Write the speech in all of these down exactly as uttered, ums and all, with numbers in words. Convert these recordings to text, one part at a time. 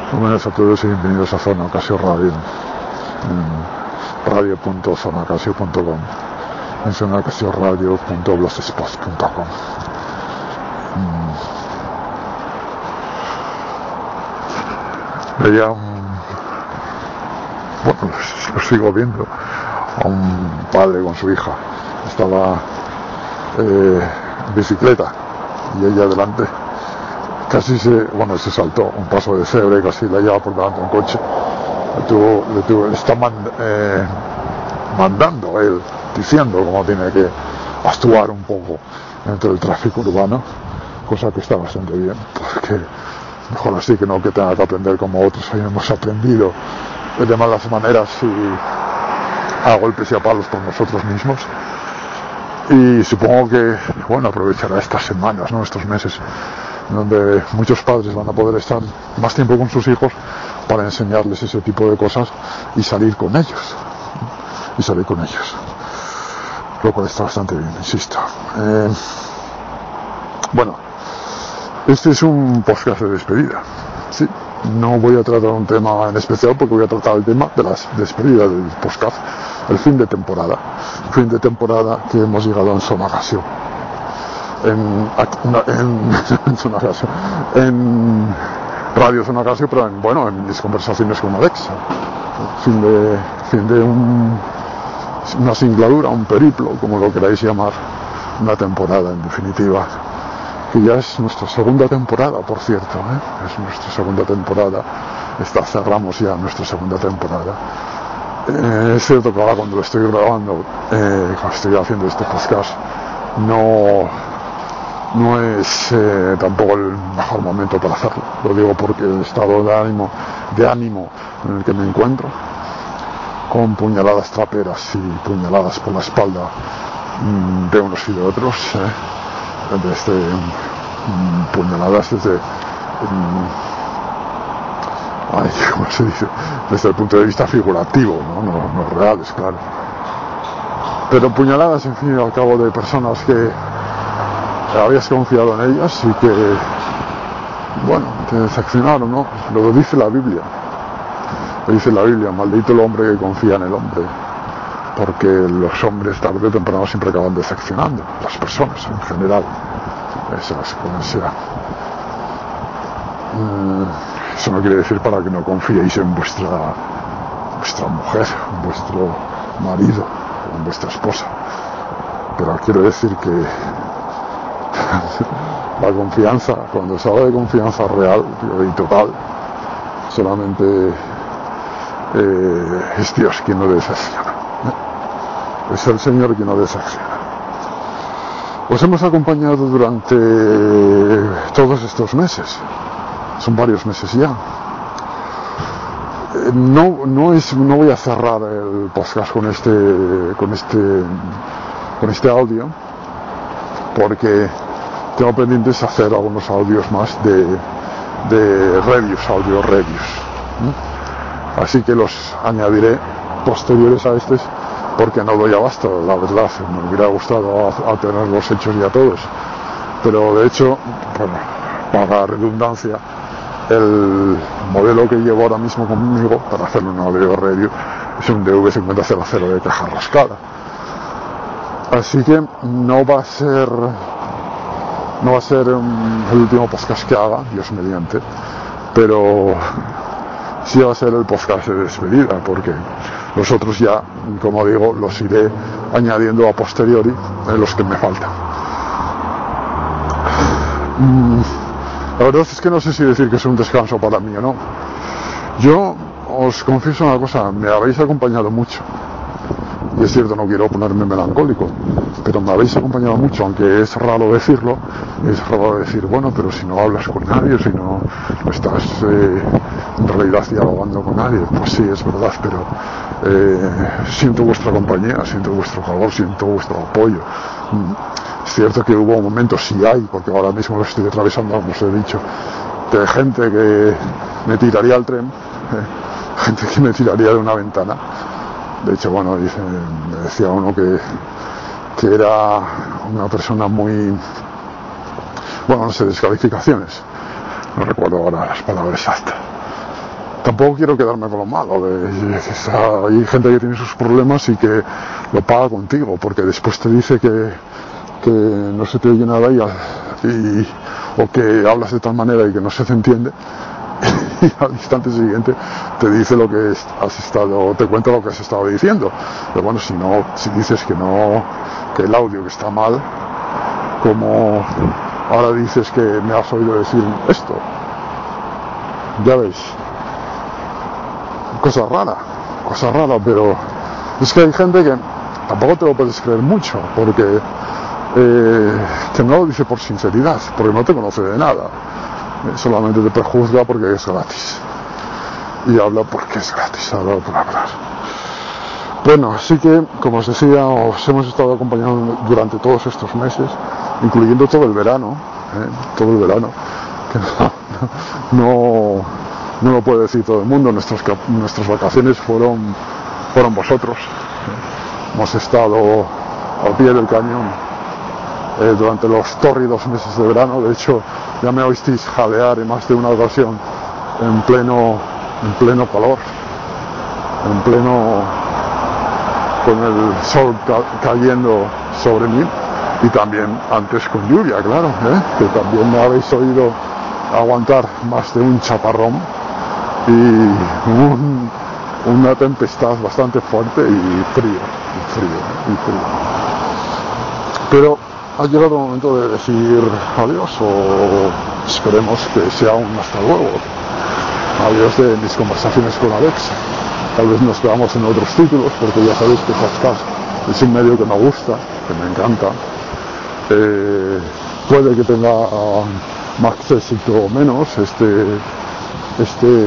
Buenas a todos y bienvenidos a Zona Ocasio Radio, en radio punto zona ocasio punto com, en zona ocasio radio punto blogspot punto com. Veía un... bueno, lo sigo viendo, a un padre con su hija. Estaba eh, en bicicleta y ella delante. Casi se, bueno, se saltó un paso de cebra y casi la lleva por delante un coche. Le, tuvo, le, tuvo, le está mand, eh, mandando él, diciendo cómo tiene que actuar un poco dentro del tráfico urbano, cosa que está bastante bien, porque mejor así que no que tenga que aprender como otros hoy hemos aprendido de malas maneras y a golpes y a palos por nosotros mismos. Y supongo que, bueno, aprovechará estas semanas, ¿no? Estos meses, donde muchos padres van a poder estar más tiempo con sus hijos para enseñarles ese tipo de cosas y salir con ellos y salir con ellos lo cual está bastante bien, insisto. Eh, bueno, este es un podcast de despedida, sí, no voy a tratar un tema en especial porque voy a tratar el tema de las despedidas del podcast, el fin de temporada fin de temporada que hemos llegado en Zona Ocasio. En, en, en, Zona Ocasio, en Radio Zona Ocasio, pero en, bueno, en mis conversaciones con Alexa. Fin de, fin de un, una singladura, un periplo, como lo queráis llamar, una temporada en definitiva, que ya es nuestra segunda temporada, por cierto, ¿eh? Es nuestra segunda temporada, Esta, cerramos ya nuestra segunda temporada. Eh, es cierto que ahora cuando lo estoy grabando, eh, cuando estoy haciendo este podcast, no... no es eh, tampoco el mejor momento para hacerlo. Lo digo porque el estado de ánimo, de ánimo en el que me encuentro, con puñaladas traperas y puñaladas por la espalda mmm, de unos y de otros, eh, desde mmm, puñaladas desde mmm, ay, ¿cómo se dice? Desde el punto de vista figurativo, ¿no? No, no reales, claro, pero puñaladas en fin y al cabo de personas que habías confiado en ellas y que, bueno, te decepcionaron, ¿no? Lo dice la Biblia, lo dice la Biblia, maldito el hombre que confía en el hombre, porque los hombres tarde o temprano siempre acaban decepcionando, las personas en general, esas como sea. Eso no quiere decir para que no confiéis en vuestra, vuestra mujer, en vuestro marido, en vuestra esposa, pero quiero decir que la confianza, cuando se habla de confianza real y total, solamente eh, es Dios quien no decepciona, ¿eh? Es el Señor quien no decepciona. Os hemos acompañado durante todos estos meses, son varios meses ya. Eh, no, no es, no voy a cerrar el podcast con este, con este, con este audio, porque tengo pendientes hacer algunos audios más de, de reviews, audio reviews, ¿eh? Así que los añadiré posteriores a estos, porque no doy abasto, la verdad. Me hubiera gustado a, a tenerlos hechos ya todos, pero de hecho, bueno, para redundancia, el modelo que llevo ahora mismo conmigo para hacer un audio review es un D V cincuenta cero cero de caja rascada, así que no va a ser no va a ser um, el último podcast que haga, Dios mediante, pero sí va a ser el podcast de despedida, porque los otros ya, como digo, los iré añadiendo a posteriori en los que me faltan. Mm, la verdad es que no sé si decir que es un descanso para mí o no. Yo os confieso una cosa, me habéis acompañado mucho. Y es cierto, no quiero ponerme melancólico, pero me habéis acompañado mucho, aunque es raro decirlo, es raro decir, bueno, pero si no hablas con nadie, si no, no estás eh, en realidad dialogando con nadie, pues sí, es verdad, pero eh, siento vuestra compañía, siento vuestro calor, siento vuestro apoyo. Es cierto que hubo momentos, sí hay, porque ahora mismo lo estoy atravesando, como os he dicho, de gente que me tiraría al tren, eh, gente que me tiraría de una ventana. De hecho, bueno, dice, me decía uno que, que era una persona muy... Bueno, no sé, descalificaciones. No recuerdo ahora las palabras exactas. tampoco quiero quedarme con lo malo. De, de, hay gente que tiene sus problemas y que lo paga contigo, porque después te dice que, que no se te oye nada y, y, o que hablas de tal manera y que no se te entiende, y al instante siguiente te dice lo que has estado, te cuenta lo que has estado diciendo. Pero bueno, si no, si dices que no, que el audio que está mal, como ahora dices que me has oído decir esto, ya veis, cosa rara, cosa rara, pero es que hay gente que tampoco te lo puedes creer mucho, porque eh, que no lo dice por sinceridad, porque no te conoce de nada, eh, solamente te prejuzga porque es gratis, y habla porque es gratis, habla por hablar. Bueno, así que, como os decía, os hemos estado acompañando durante todos estos meses, incluyendo todo el verano, ¿eh? todo el verano, que no, no, no lo puede decir todo el mundo. Nuestras, nuestras vacaciones fueron, fueron vosotros, ¿eh? Hemos estado al pie del cañón eh, durante los tórridos meses de verano. De hecho, ya me oísteis jadear en más de una ocasión en pleno, en pleno calor, en pleno, con el sol ca cayendo sobre mí, y también antes con lluvia, claro, ¿eh? Que también me habéis oído aguantar más de un chaparrón y un, una tempestad bastante fuerte y frío, y frío, y frío. Pero ha llegado el momento de decir adiós, o esperemos que sea un hasta luego. Adiós de mis conversaciones con Alexa. Tal vez nos quedamos en otros títulos, porque ya sabéis que podcast es un medio que me gusta, que me encanta. Eh, puede que tenga uh, más éxito o menos este este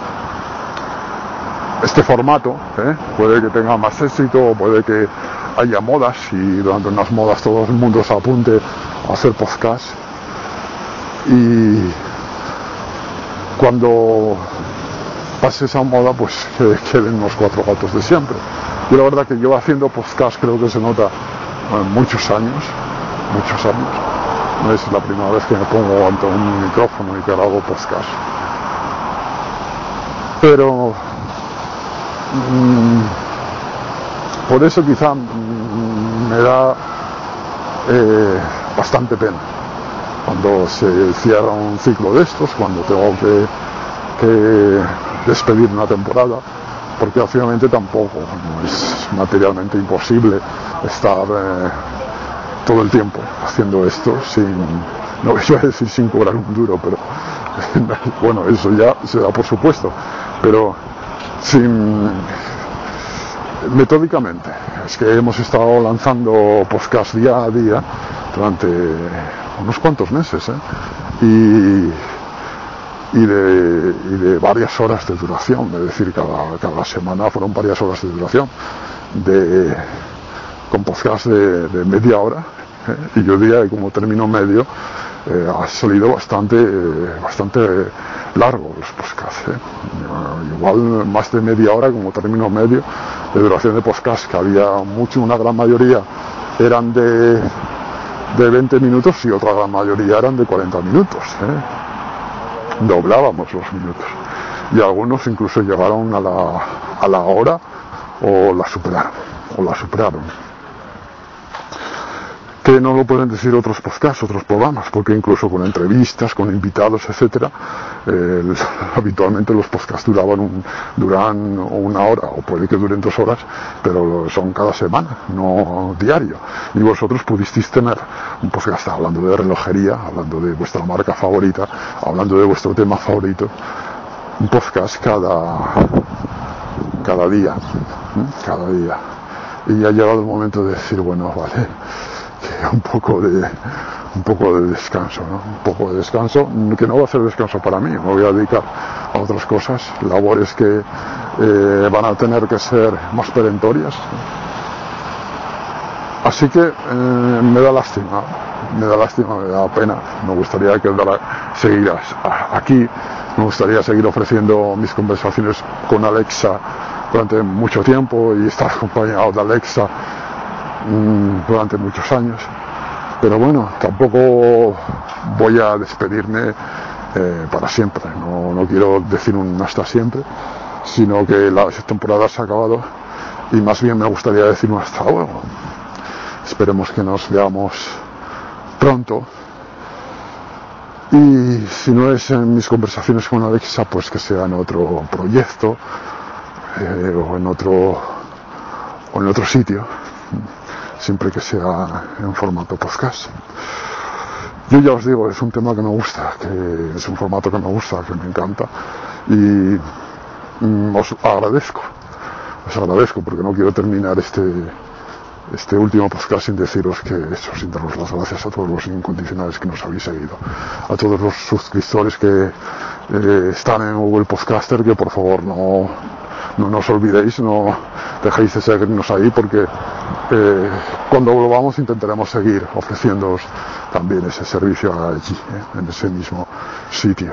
este formato, ¿eh? Puede que tenga más éxito, o puede que haya modas y durante unas modas todo el mundo se apunte a hacer podcast, y cuando pase esa moda pues que queden los cuatro gatos de siempre. Yo la verdad que llevo haciendo podcast, creo que se nota, bueno, muchos años muchos años, no es la primera vez que me pongo ante un micrófono y que hago podcast, pero mmm, por eso quizá mmm, me da eh, bastante pena cuando se cierra un ciclo de estos, cuando tengo que, que despedir una temporada, porque obviamente tampoco no es materialmente imposible estar eh, todo el tiempo haciendo esto sin, no iba a decir sin cobrar un duro, pero bueno, eso ya se da por supuesto, pero sin, metódicamente. Es que hemos estado lanzando podcast día a día durante unos cuantos meses, ¿eh? y, y, de, y de varias horas de duración, es decir, cada, cada semana fueron varias horas de duración, de, con podcast de, de media hora, ¿eh? Y yo diría que como término medio eh, ha salido bastante, eh, bastante largo los podcasts, ¿eh? Igual más de media hora como término medio de duración de podcast, que había mucho, una gran mayoría eran de, de veinte minutos y otra gran mayoría eran de cuarenta minutos, ¿eh? Doblábamos los minutos y algunos incluso llegaron a la, a la hora o la superaron, o la superaron. Que no lo pueden decir otros podcasts, otros programas, porque incluso con entrevistas, con invitados, etcétera, eh, habitualmente los podcasts duraban un, duran una hora, o puede que duren dos horas, pero son cada semana, no diario. Y vosotros pudisteis tener un podcast hablando de relojería, hablando de vuestra marca favorita, hablando de vuestro tema favorito, un podcast cada, cada día, ¿eh? cada día. Y ha llegado el momento de decir, bueno, vale, que un poco de un poco de descanso, ¿no? Un poco de descanso, que no va a ser descanso para mí, me voy a dedicar a otras cosas, labores que eh, van a tener que ser más perentorias. Así que eh, me da lástima, me da lástima, me da pena, me gustaría quedar, seguir aquí, me gustaría seguir ofreciendo mis conversaciones con Alexa durante mucho tiempo y estar acompañado de Alexa durante muchos años, pero bueno, tampoco voy a despedirme eh, para siempre. No, no quiero decir un hasta siempre, sino que la temporada se ha acabado y más bien me gustaría decir un hasta luego. Esperemos que nos veamos pronto. Y si no es en mis conversaciones con Alexa, pues que sea en otro proyecto eh, o en otro o en otro sitio, siempre que sea en formato podcast. Yo ya os digo, es un tema que me gusta, que es un formato que me gusta, que me encanta, y mm, os agradezco, os agradezco porque no quiero terminar este este último podcast sin deciros que eso, sin daros las gracias a todos los incondicionales que nos habéis seguido, a todos los suscriptores que eh, están en Google Podcaster, que por favor no, no nos olvidéis, no dejéis de seguirnos ahí, porque eh, cuando volvamos intentaremos seguir ofreciéndoos también ese servicio allí, eh, en ese mismo sitio.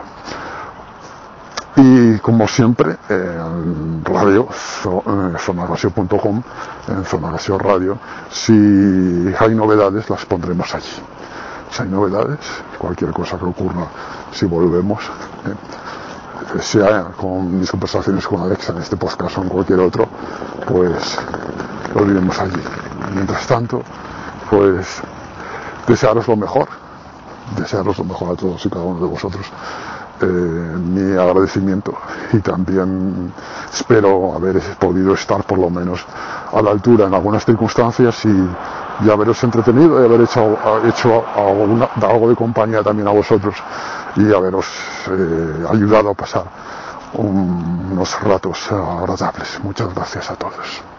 Y como siempre, eh, en radio, eh, zonagasio punto com, en Zonagasio Radio, si hay novedades las pondremos allí. Si hay novedades, cualquier cosa que ocurra, si volvemos, eh, sea con mis conversaciones con Alexa en este podcast o en cualquier otro, pues lo diremos allí. Mientras tanto, pues desearos lo mejor, desearos lo mejor a todos y cada uno de vosotros. Eh, mi agradecimiento, y también espero haber podido estar por lo menos a la altura en algunas circunstancias y, y haberos entretenido y haber hecho, hecho alguna, algo de compañía también a vosotros y haberos eh, ayudado a pasar un, unos ratos agradables. Muchas gracias a todos.